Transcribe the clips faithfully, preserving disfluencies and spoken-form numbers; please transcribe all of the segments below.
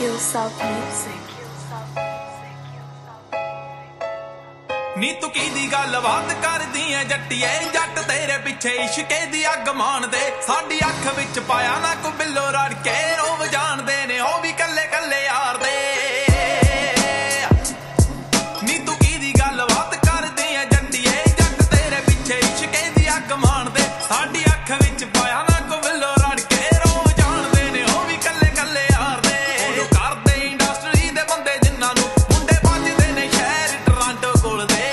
Kill South Music. ਨੀ ਤੂੰ ਕਿਹਦੀ ਗੱਲ ਬਾਤ ਕਰਦੀ ਐ ਜੱਟੀਏ ਜੱਟ ਤੇਰੇ ਪਿੱਛੇ ਇਸ਼ਕੇ ਦੀ ਅੱਗ ਮਾਣਦੇ ਸਾਡੀ ਅੱਖ ਵਿੱਚ ਪਾਇਆ ਨਾ ਕੋ ਬਿੱਲੋ ਰੜ ਕੇ ਰੋਵ ਜਾਣਦੇ ਨੇ ਉਹ ਵੀ ਕੱਲੇ ਕੱਲੇ ਯਾਰ ਦੇ ਨੀ ਤੂੰ ਕਿਹਦੀ ਗੱਲ ਬਾਤ ਕਰਦੀ ਐ ਜੱਟੀਏ ਜੱਟ ਤੇਰੇ ਪਿੱਛੇ ਇਸ਼ਕੇ ਦੀ ਅੱਗ ਮਾਣਦੇ ਸਾਡੀ ਅੱਖ ਵਿੱਚ ਪਾਇਆ ਨਾ ਕੋ ਬਿੱਲੋ ਰੜ ਕੇ ਰੋਵ ਜਾਣਦੇ ਨੇ ਉਹ ਵੀ ਕੱਲੇ ਕੱਲੇ ਯਾਰ ਦੇ ਉਹ ਕਰਦੇ ਇੰਡਸਟਰੀ ਦੇ ਬੰਦੇ ਜਿਨ੍ਹਾਂ ਨੂੰ ਮੁੰਡੇ ਵੱਜਦੇ ਨੇ ਸ਼ਹਿਰ ਟੋਰਾਂਟੋ ਕੋਲ ਦੇ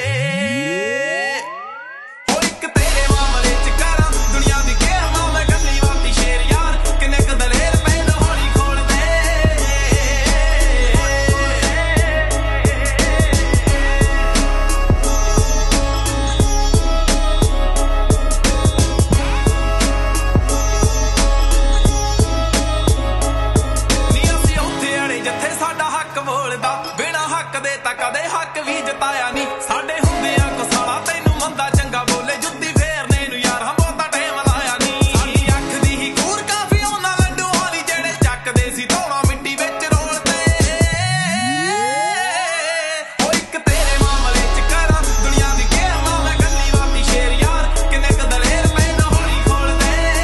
ਬਿਨਾ ਹੱਕ ਦੇ ਤਾਂ ਕਦੇ ਹੱਕ ਵੀ ਜਤਾਇਆ ਨਹੀਂ ਸਾਡੇ ਹੁੰਦਿਆਂ ਕੋ ਸਾਲਾ ਤੈਨੂੰ ਮੰਦਾ ਚੰਗਾ ਬੋਲੇ ਜੁੱਤੀ ਫੇਰਨੇ ਨੂੰ ਯਾਰ ਹਮ ਬਹੁਤਾ ਟਾਈਮ ਲਾਇਆ ਨਹੀਂ ਸਾਡੀ ਅੱਖ ਦੀ ਹੀ ਕੂਰ ਕਾਫੀ ਉਹਨਾਂ ਲੱਡੂ ਵਾਲੀ ਜਿਹੜੇ ਚੱਕਦੇ ਸੀ ਧੌਣਾ ਮਿੱਟੀ ਵਿੱਚ ਰੋਲਦੇ ਉਹ ਇੱਕ ਤੇਰੇ ਮਾਮਲੇ ਚ ਕਰਾਂ ਦੁਨੀਆ ਦੀ ਘੇਰਨਾ ਮੈਂ ਗੱਲੀ ਬਾਤੀ ਸ਼ੇਰ ਯਾਰ ਕਿੰਨੇ ਕ ਦਲੇਰ ਪੈਨ ਹੌਲੀ ਖੋਲਦੇ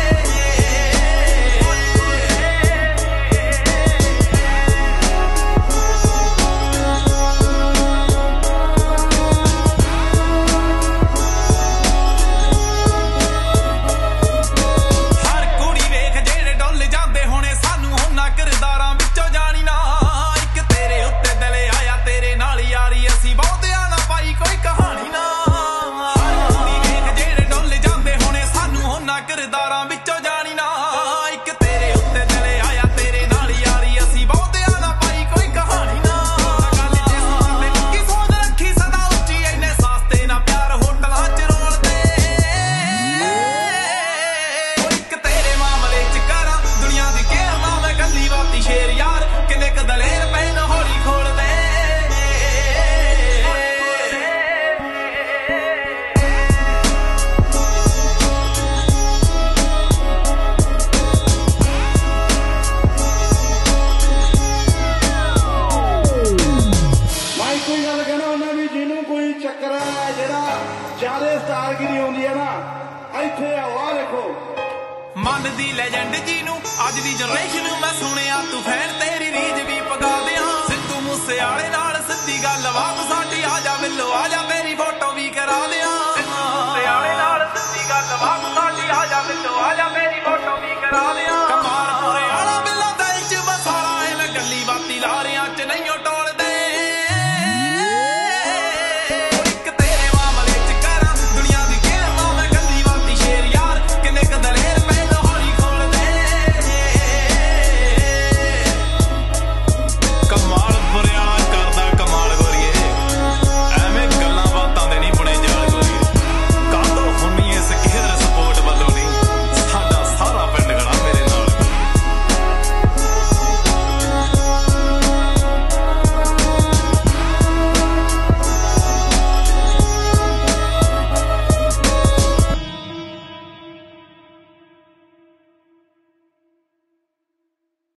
ਕਿਰਦਾਰਾਂ ਵਿੱਚੋਂ ਜਾਣੀ ਨਾ ਇੱਕ ਤੇਰੇ ਉੱਤੇ ਦਿਲੇ ਆਇਆ ਤੇਰੇ ਨਾਲ ਯਾਰੀ ਅਸੀਂ ਬਹੁਤਿਆਂ ਨਾ ਪਾਈ ਕੋਈ ਕਹਾਣੀ ਨਾ ਕੁੜੀ ਵੇਖ ਜਿਹੜੇ ਡੁੱਲ ਜਾਂਦੇ ਹੋਣੇ ਸਾਨੂੰ ਉਹਨਾਂ ਕਿਰਦਾਰਾਂ ਵਿੱਚੋਂ ਜਾਣੀ ਨਾ ਇੱਕ ਤੇਰੇ ਉੱਤੇ ਦਿਲੇ ਆਇਆ ਤੇਰੇ ਨਾਲ ਯਾਰੀ ਅਸੀਂ ਬਹੁਤਿਆਂ ਨਾ ਪਾਈ ਕੋਈ ਕਹਾਣੀ ਨਾ ਗੱਲ ਜੇ ਸੁਣਦੇ ਕੀ ਸੋਚ ਰੱਖੀ ਸਦਾ ਉੱਚੀ ਇੰਨੇ ਸਸਤੇ ਨਾ ਪਿਆਰ ਹੋਟਲਾਂ ਚ ਰੋਲਦੇ ਇੱਕ ਤੇਰੇ ਮਾਮਲੇ ਚ ਕਰਾਂ ਦੁਨੀਆ ਦੀ ਘੇਰਨਾ ਮੈਂ ਗੱਲੀ ਬਾਤੀ ਸ਼ੇਰ ਯਾਰ ਕਿੰਨੇ ਕ ਦਲੇਰ ਪੈਨ ਹੌਲੀ ਖੋਲਦੇ ਮੈਂ ਕੋਈ ਗੱਲ ਕਹਿਣਾ ਉਹਨਾਂ ਦੀ ਜਿਹਨੂੰ ਕੋਈ ਚੱਕਰ ਹੈ ਜਿਹੜਾ ਜ਼ਿਆਦਾ ਸਟਾਰਗਿਰੀ ਆਉਂਦੀ ਹੈ ਨਾ ਇੱਥੇ ਆਓ ਆ ਦੇਖੋ ਮਨ ਦੀ ਲੈਜੈਂਡ ਜੀ ਨੂੰ ਅੱਜ ਦੀ ਜਨਰੇਸ਼ਨ ਨੂੰ ਮੈਂ ਸੁਣਿਆ ਤੂੰ ਫੈਨ ਤੇਰੀ ਰੀਝ ਵੀ ਪਗਾ ਦਿਆਂ ਸਿੱਧੂ ਮੂਸੇ ਵਾਲੇ ਨਾਲ ਸਿੱਧੀ ਗੱਲ ਬਾਤ ਸਾਡੀ ਆ ਜਾ ਬਿੱਲੋ ਆ ਜਾ ਤੇਰੀ ਫੋਟੋ ਵੀ ਕਰਾ ਦਿਆਂ ਸਿੱਧੂ ਮੂਸੇ ਵਾਲੇ ਨਾਲ ਸਿੱਧੀ ਗੱਲ ਬਾਤ ਸਾਡੀ ਆ ਜਾ ਬਿੱਲੋ ਆ ਜਾ ਤੇਰੀ ਫੋਟੋ ਵੀ ਕਰਾ ਦਿਆਂ ਕਮਾਲ ਪੂਰੇ ਵਾਲਾ ਬਿੱਲੋ ਦਿਲ ਚ ਮਸਾਲਾ ਐਵੇਂ ਗੱਲੀ ਬਾਤੀ ਲਾਰਿਆਂ ਚ ਨਹੀਂ ਓਟੋ